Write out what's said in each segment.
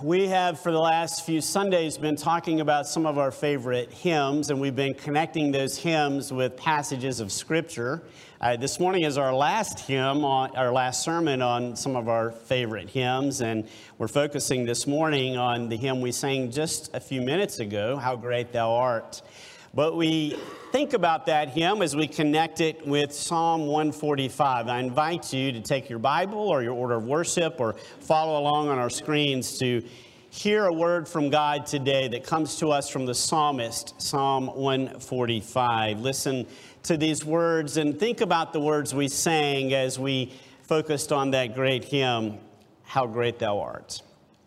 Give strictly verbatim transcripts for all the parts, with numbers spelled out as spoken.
We have, for the last few Sundays, been talking about some of our favorite hymns, and we've been connecting those hymns with passages of Scripture. Uh, this morning is our last hymn, on, our last sermon on some of our favorite hymns, and we're focusing this morning on the hymn we sang just a few minutes ago, How Great Thou Art. But we think about that hymn as we connect it with Psalm one forty-five. I invite you to take your Bible or your order of worship or follow along on our screens to hear a word from God today that comes to us from the psalmist, Psalm one forty-five. Listen to these words and think about the words we sang as we focused on that great hymn, How Great Thou Art.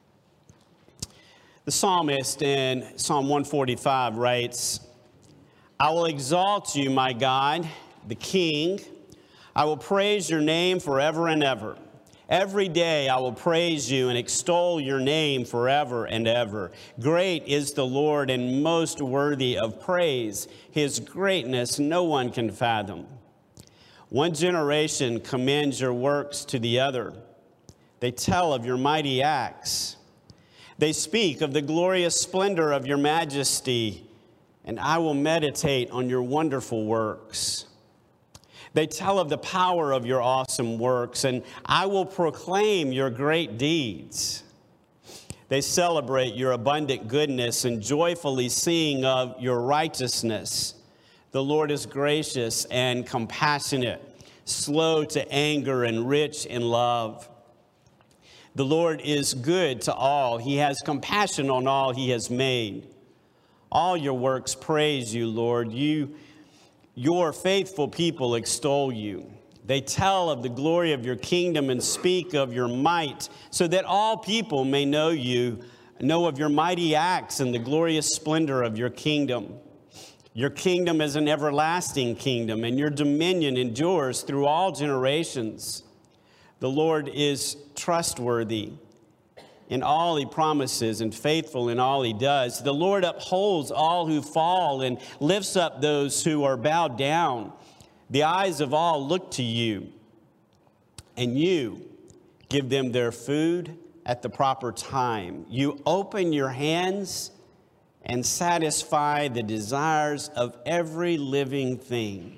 The psalmist in Psalm one forty-five writes, I will exalt you, my God, the King. I will praise your name forever and ever. Every day I will praise you and extol your name forever and ever. Great is the Lord and most worthy of praise. His greatness no one can fathom. One generation commends your works to the other. They tell of your mighty acts. They speak of the glorious splendor of your majesty, and I will meditate on your wonderful works. They tell of the power of your awesome works, and I will proclaim your great deeds. They celebrate your abundant goodness and joyfully sing of your righteousness. The Lord is gracious and compassionate, slow to anger and rich in love. The Lord is good to all. He has compassion on all he has made. All your works praise you, Lord. You, your faithful people extol you. They tell of the glory of your kingdom and speak of your might, so that all people may know you, know of your mighty acts and the glorious splendor of your kingdom. Your kingdom is an everlasting kingdom, and your dominion endures through all generations. The Lord is trustworthy in all he promises and faithful in all he does. The Lord upholds all who fall and lifts up those who are bowed down. The eyes of all look to you, and you give them their food at the proper time. You open your hands and satisfy the desires of every living thing.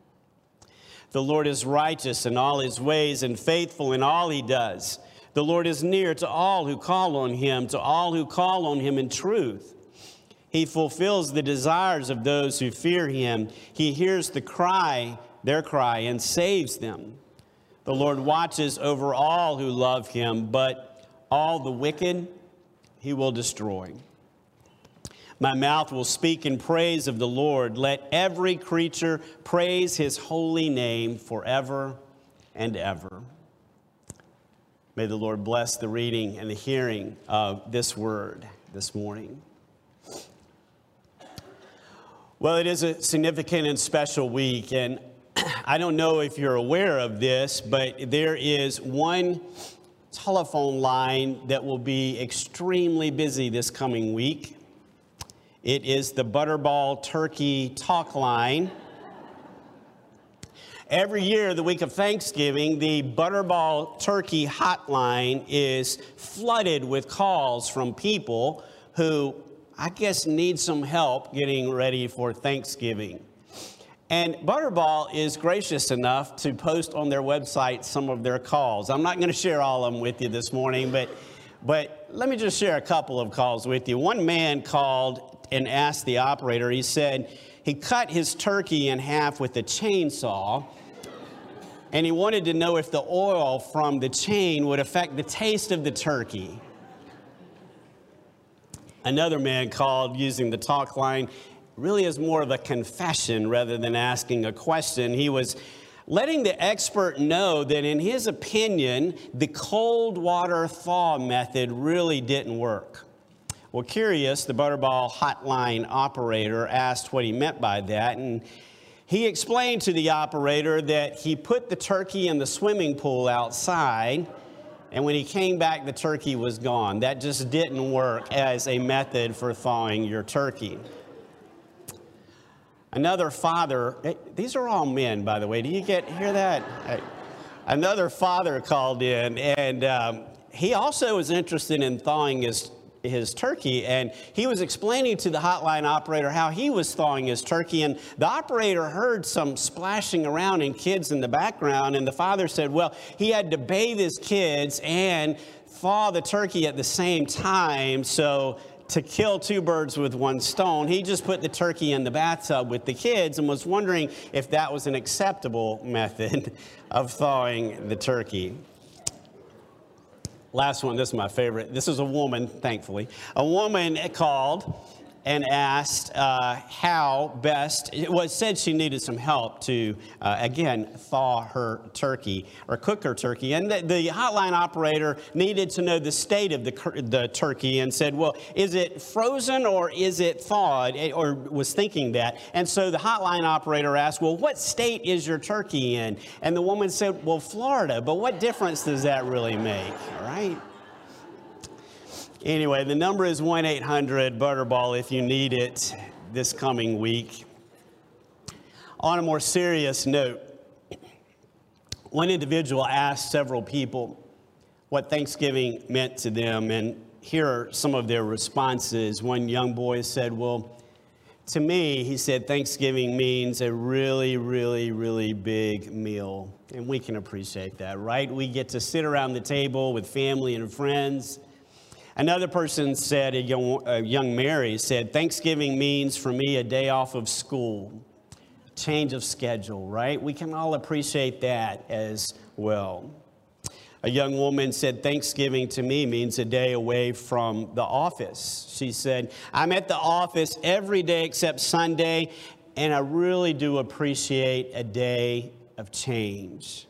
The Lord is righteous in all his ways and faithful in all he does. The Lord is near to all who call on him, to all who call on him in truth. He fulfills the desires of those who fear him. He hears the cry, their cry, and saves them. The Lord watches over all who love him, but all the wicked he will destroy. My mouth will speak in praise of the Lord. Let every creature praise his holy name forever and ever. May the Lord bless the reading and the hearing of this word this morning. Well, it is a significant and special week, and I don't know if you're aware of this, but there is one telephone line that will be extremely busy this coming week. It is the Butterball Turkey Talk Line. Every year, the week of Thanksgiving, the Butterball Turkey Hotline is flooded with calls from people who, I guess, need some help getting ready for Thanksgiving. And Butterball is gracious enough to post on their website some of their calls. I'm not going to share all of them with you this morning, but, but let me just share a couple of calls with you. One man called and asked the operator, he said he cut his turkey in half with a chainsaw, and he wanted to know if the oil from the chain would affect the taste of the turkey. Another man called using the talk line, really is more of a confession rather than asking a question. He was letting the expert know that in his opinion, the cold water thaw method really didn't work. Well, curious, the Butterball hotline operator asked what he meant by that, and he explained to the operator that he put the turkey in the swimming pool outside, and when he came back, the turkey was gone. That just didn't work as a method for thawing your turkey. Another father, these are all men, by the way. Do you get hear that? Another father called in, and um, he also was interested in thawing his his turkey, and he was explaining to the hotline operator how he was thawing his turkey, and the operator heard some splashing around and kids in the background, and the father said, well, he had to bathe his kids and thaw the turkey at the same time, so to kill two birds with one stone, he just put the turkey in the bathtub with the kids and was wondering if that was an acceptable method of thawing the turkey. Last one, this is my favorite. This is a woman, thankfully. A woman called and asked uh, how best, it was said she needed some help to, uh, again, thaw her turkey or cook her turkey. And the, the hotline operator needed to know the state of the, the turkey and said, well, is it frozen or is it thawed? Or was thinking that. And so the hotline operator asked, well, what state is your turkey in? And the woman said, well, Florida. But what difference does that really make? All right. Anyway, the number is one eight hundred Butterball if you need it this coming week. On a more serious note, one individual asked several people what Thanksgiving meant to them, and here are some of their responses. One young boy said, well, to me, he said, Thanksgiving means a really, really, really big meal. And we can appreciate that, right? We get to sit around the table with family and friends. Another person said, a young, a young Mary said, Thanksgiving means for me a day off of school, change of schedule, right? We can all appreciate that as well. A young woman said, Thanksgiving to me means a day away from the office. She said, I'm at the office every day except Sunday, and I really do appreciate a day of change.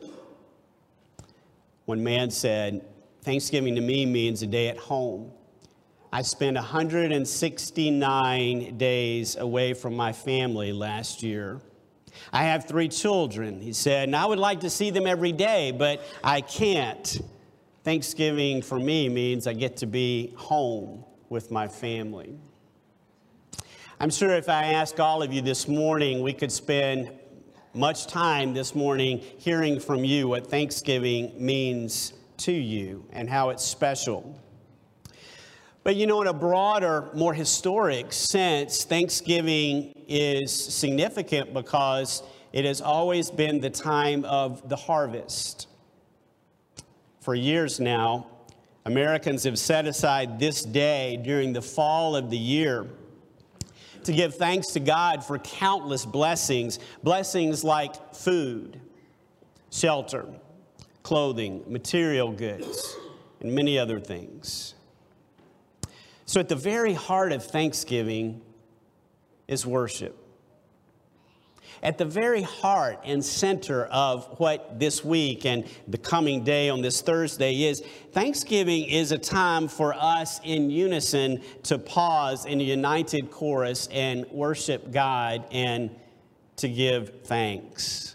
One man said, Thanksgiving to me means a day at home. I spent one hundred sixty-nine days away from my family last year. I have three children, he said, and I would like to see them every day, but I can't. Thanksgiving for me means I get to be home with my family. I'm sure if I ask all of you this morning, we could spend much time this morning hearing from you what Thanksgiving means to you and how it's special. But you know, in a broader, more historic sense, Thanksgiving is significant because it has always been the time of the harvest. For years now, Americans have set aside this day during the fall of the year to give thanks to God for countless blessings, blessings like food, shelter, clothing, material goods, and many other things. So at the very heart of Thanksgiving is worship. At the very heart and center of what this week and the coming day on this Thursday is, Thanksgiving is a time for us in unison to pause in a united chorus and worship God and to give thanks.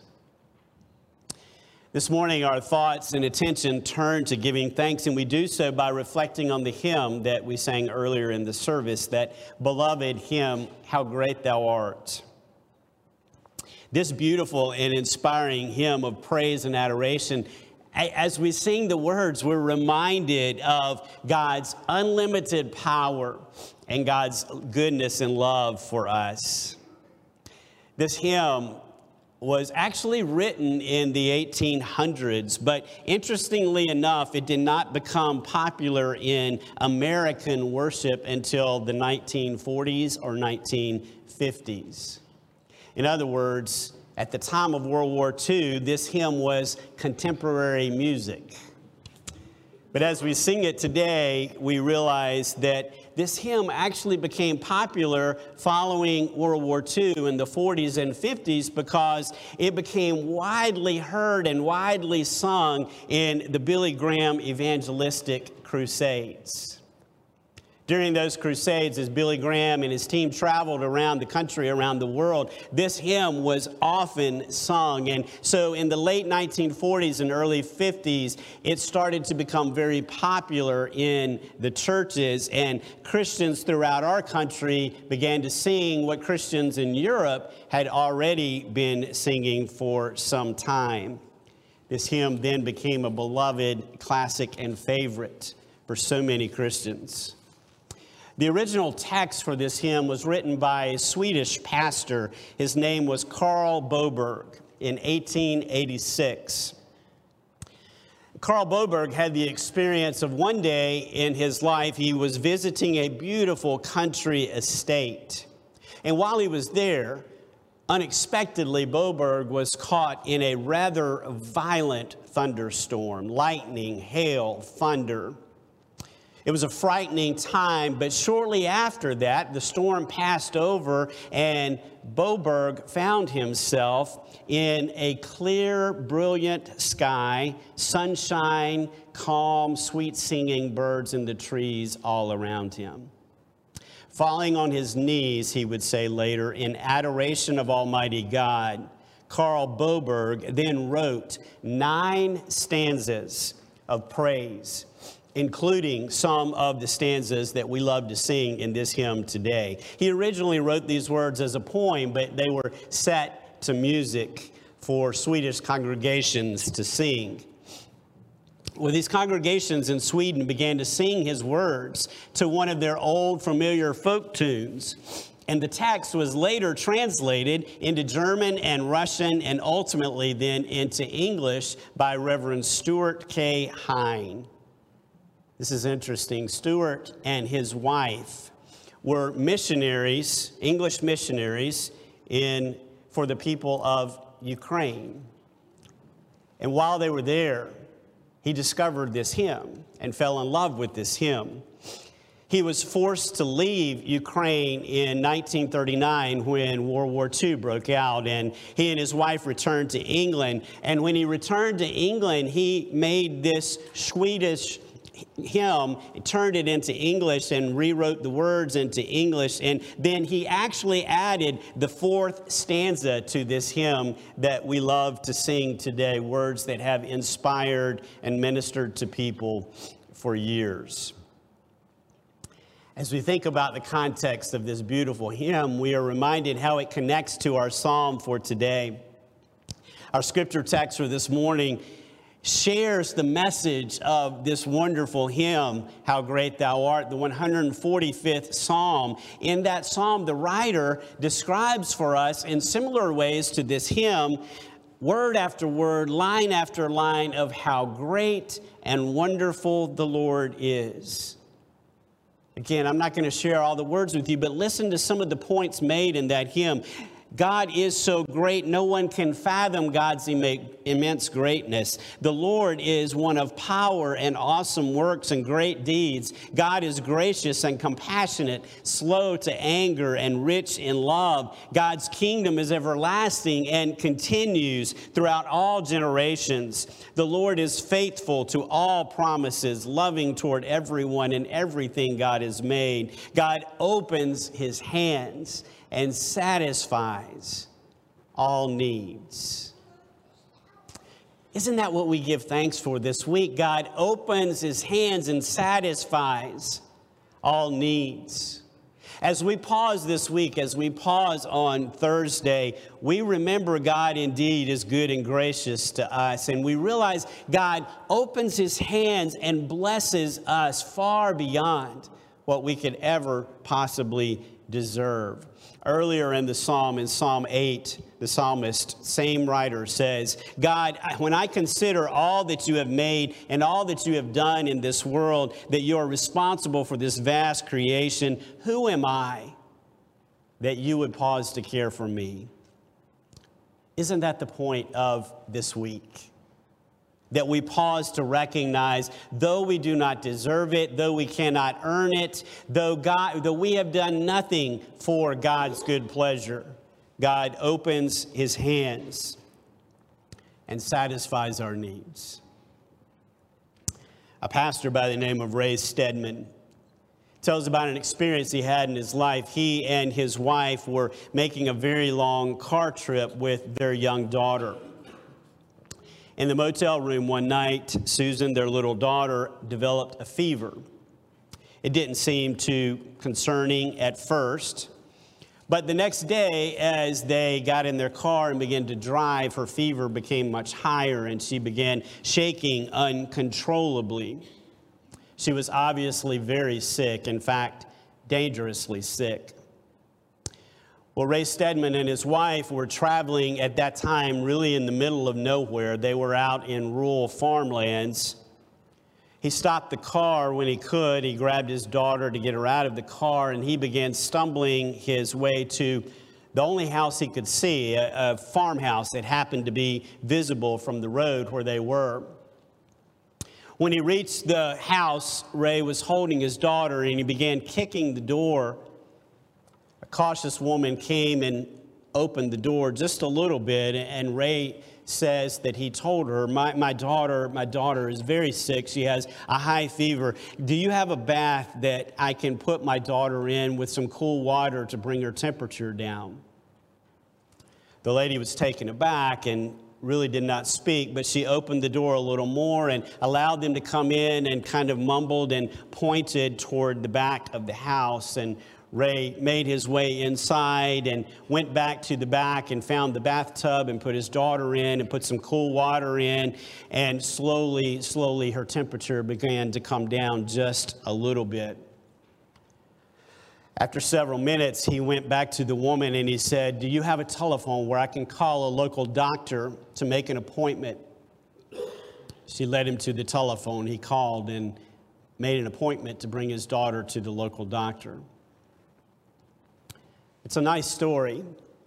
This morning, our thoughts and attention turn to giving thanks, and we do so by reflecting on the hymn that we sang earlier in the service, that beloved hymn, How Great Thou Art. This beautiful and inspiring hymn of praise and adoration, as we sing the words, we're reminded of God's unlimited power and God's goodness and love for us. This hymn was actually written in the eighteen hundreds, but interestingly enough, it did not become popular in American worship until the nineteen forties or nineteen fifties. In other words, at the time of World War Two, this hymn was contemporary music. But as we sing it today, we realize that this hymn actually became popular following World War Two in the forties and fifties because it became widely heard and widely sung in the Billy Graham evangelistic crusades. During those crusades, as Billy Graham and his team traveled around the country, around the world, this hymn was often sung. And so in the late nineteen forties and early fifties, it started to become very popular in the churches. And Christians throughout our country began to sing what Christians in Europe had already been singing for some time. This hymn then became a beloved classic and favorite for so many Christians. The original text for this hymn was written by a Swedish pastor. His name was Carl Boberg in eighteen eighty-six. Carl Boberg had the experience of one day in his life, he was visiting a beautiful country estate. And while he was there, unexpectedly, Boberg was caught in a rather violent thunderstorm, lightning, hail, thunder. It was a frightening time, but shortly after that, the storm passed over and Boberg found himself in a clear, brilliant sky, sunshine, calm, sweet singing birds in the trees all around him. Falling on his knees, he would say later, in adoration of Almighty God, Carl Boberg then wrote nine stanzas of praise, including some of the stanzas that we love to sing in this hymn today. He originally wrote these words as a poem, but they were set to music for Swedish congregations to sing. Well, these congregations in Sweden began to sing his words to one of their old familiar folk tunes. And the text was later translated into German and Russian and ultimately then into English by Reverend Stuart K. Hine. This is interesting. Stuart and his wife were missionaries, English missionaries, in for the people of Ukraine. And while they were there, he discovered this hymn and fell in love with this hymn. He was forced to leave Ukraine in nineteen thirty-nine when World War Two broke out, and he and his wife returned to England. And when he returned to England, he made this Swedish hymn, turned it into English and rewrote the words into English. And then he actually added the fourth stanza to this hymn that we love to sing today, words that have inspired and ministered to people for years. As we think about the context of this beautiful hymn, we are reminded how it connects to our psalm for today. Our scripture text for this morning shares the message of this wonderful hymn, How Great Thou Art, the one hundred forty-fifth Psalm. In that psalm, the writer describes for us in similar ways to this hymn, word after word, line after line of how great and wonderful the Lord is. Again, I'm not going to share all the words with you, but listen to some of the points made in that hymn. God is so great, no one can fathom God's immense greatness. The Lord is one of power and awesome works and great deeds. God is gracious and compassionate, slow to anger and rich in love. God's kingdom is everlasting and continues throughout all generations. The Lord is faithful to all promises, loving toward everyone and everything God has made. God opens his hands and satisfies all needs. Isn't that what we give thanks for this week? God opens his hands and satisfies all needs. As we pause this week, as we pause on Thursday, we remember God indeed is good and gracious to us. And we realize God opens his hands and blesses us far beyond what we could ever possibly deserve. Earlier in the psalm, in Psalm eight, the psalmist, same writer, says, God, when I consider all that you have made and all that you have done in this world, that you are responsible for this vast creation, who am I that you would pause to care for me? Isn't that the point of this week? That we pause to recognize, though we do not deserve it, though we cannot earn it, though God, though we have done nothing for God's good pleasure, God opens his hands and satisfies our needs. A pastor by the name of Ray Stedman tells about an experience he had in his life. He and his wife were making a very long car trip with their young daughter. In the motel room one night, Susan, their little daughter, developed a fever. It didn't seem too concerning at first, But the next day, as they got in their car and began to drive, her fever became much higher and she began shaking uncontrollably. She was obviously very sick, in fact, dangerously sick. Well, Ray Stedman and his wife were traveling at that time really in the middle of nowhere. They were out in rural farmlands. He stopped the car when he could. He grabbed his daughter to get her out of the car, and he began stumbling his way to the only house he could see, a, a farmhouse that happened to be visible from the road where they were. When he reached the house, Ray was holding his daughter, and he began kicking the door. A cautious woman came and opened the door just a little bit, and Ray says that he told her, my, my daughter, my daughter is very sick. She has a high fever. Do you have a bath that I can put my daughter in with some cool water to bring her temperature down? The lady was taken aback and really did not speak, but she opened the door a little more and allowed them to come in and kind of mumbled and pointed toward the back of the house. And Ray made his way inside and went back to the back and found the bathtub and put his daughter in and put some cool water in. And slowly, slowly, her temperature began to come down just a little bit. After several minutes, he went back to the woman and he said, "Do you have a telephone where I can call a local doctor to make an appointment?" She led him to the telephone. He called and made an appointment to bring his daughter to the local doctor. It's a nice story.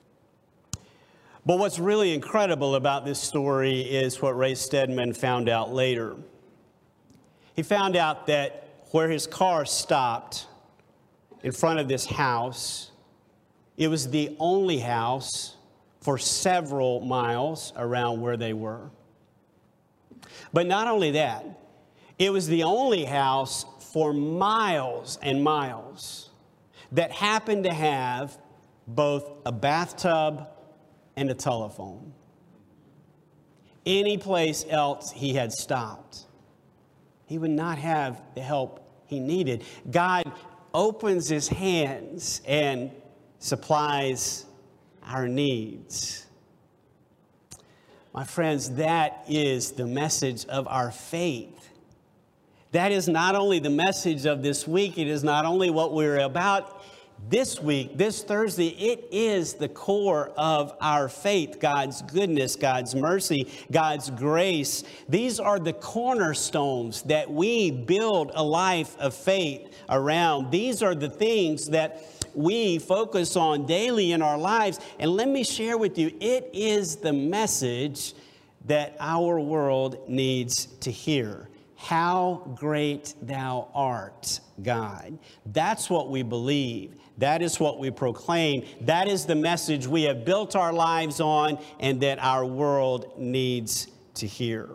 But what's really incredible about this story is what Ray Stedman found out later. He found out that where his car stopped in front of this house, it was the only house for several miles around where they were. But not only that, it was the only house for miles and miles that happened to have both a bathtub and a telephone. Any place else he had stopped, he would not have the help he needed. God opens his hands and supplies our needs. My friends, that is the message of our faith. That is not only the message of this week, it is not only what we're about this week, this Thursday, it is the core of our faith. God's goodness, God's mercy, God's grace. These are the cornerstones that we build a life of faith around. These are the things that we focus on daily in our lives. And let me share with you, it is the message that our world needs to hear. How great thou art, God. That's what we believe. That is what we proclaim. That is the message we have built our lives on and that our world needs to hear.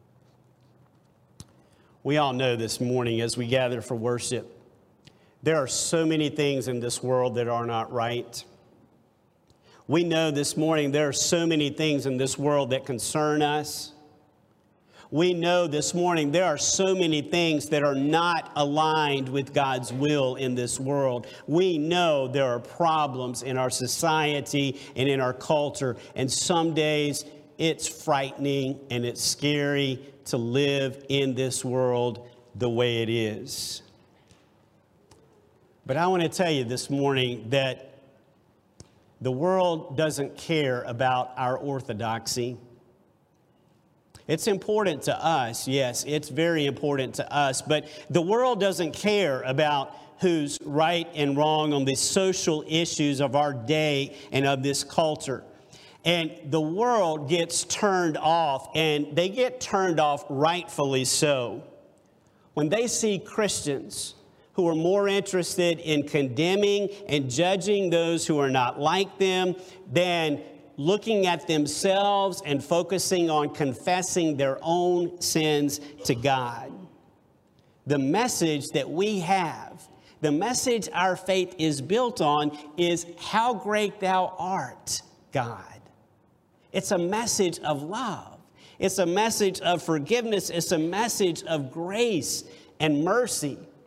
We all know this morning as we gather for worship, there are so many things in this world that are not right. We know this morning there are so many things in this world that concern us. We know this morning there are so many things that are not aligned with God's will in this world. We know there are problems in our society and in our culture, and some days it's frightening and it's scary to live in this world the way it is. But I want to tell you this morning that the world doesn't care about our orthodoxy. It's important to us, yes, it's very important to us, but the world doesn't care about who's right and wrong on the social issues of our day and of this culture. And the world gets turned off, and they get turned off rightfully so, when they see Christians who are more interested in condemning and judging those who are not like them than looking at themselves and focusing on confessing their own sins to God. The message that we have, the message our faith is built on is how great thou art, God. It's a message of love. It's a message of forgiveness. It's a message of grace and mercy.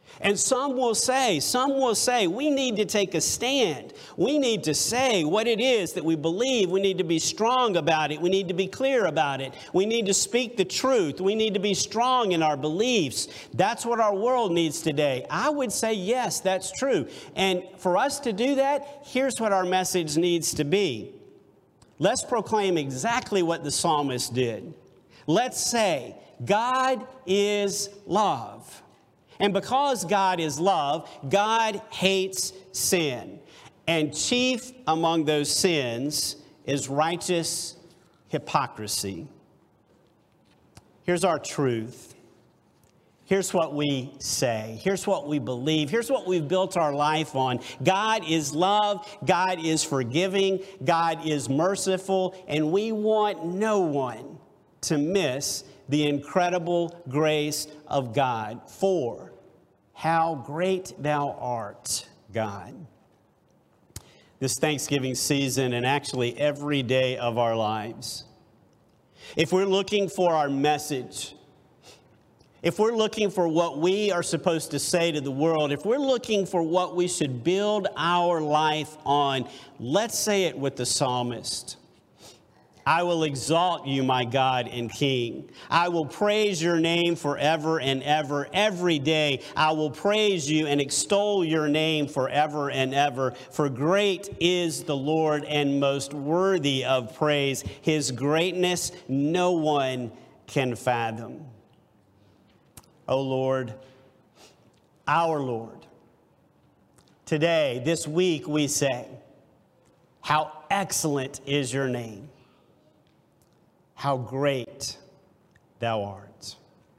And some will say, some will say, we need to take a stand. We need to say what it is that we believe. We need to be strong about it. We need to be clear about it. We need to speak the truth. We need to be strong in our beliefs. That's what our world needs today. I would say, yes, that's true. And for us to do that, here's what our message needs to be. Let's proclaim exactly what the psalmist did. Let's say, God is love. And because God is love, God hates sin. And chief among those sins is righteous hypocrisy. Here's our truth. Here's what we say. Here's what we believe. Here's what we've built our life on. God is love. God is forgiving. God is merciful. And we want no one to miss the incredible grace of God. For how great thou art, God. This Thanksgiving season, and actually every day of our lives, if we're looking for our message, if we're looking for what we are supposed to say to the world, if we're looking for what we should build our life on, let's say it with the psalmist. I will exalt you, my God and King. I will praise your name forever and ever. Every day I will praise you and extol your name forever and ever. For great is the Lord and most worthy of praise. His greatness no one can fathom. O Lord, our Lord, today, this week we say, how excellent is your name. How great thou art.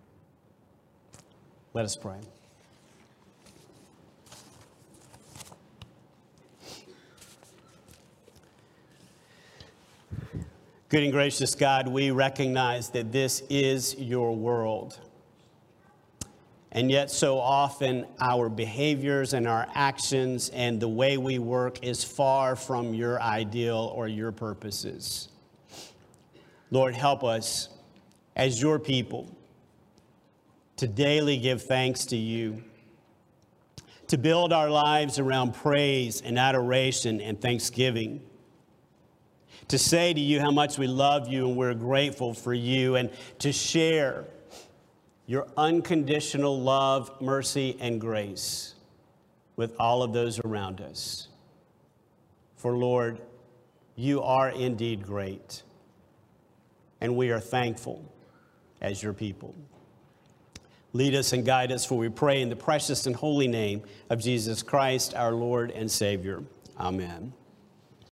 Let us pray. Good and gracious God, we recognize that this is your world. And yet so often our behaviors and our actions and the way we work is far from your ideal or your purposes. Lord, help us as your people to daily give thanks to you, to build our lives around praise and adoration and thanksgiving, to say to you how much we love you and we're grateful for you, and to share your unconditional love, mercy, and grace with all of those around us. For Lord, you are indeed great. And we are thankful as your people. Lead us and guide us, for we pray in the precious and holy name of Jesus Christ, our Lord and Savior. Amen.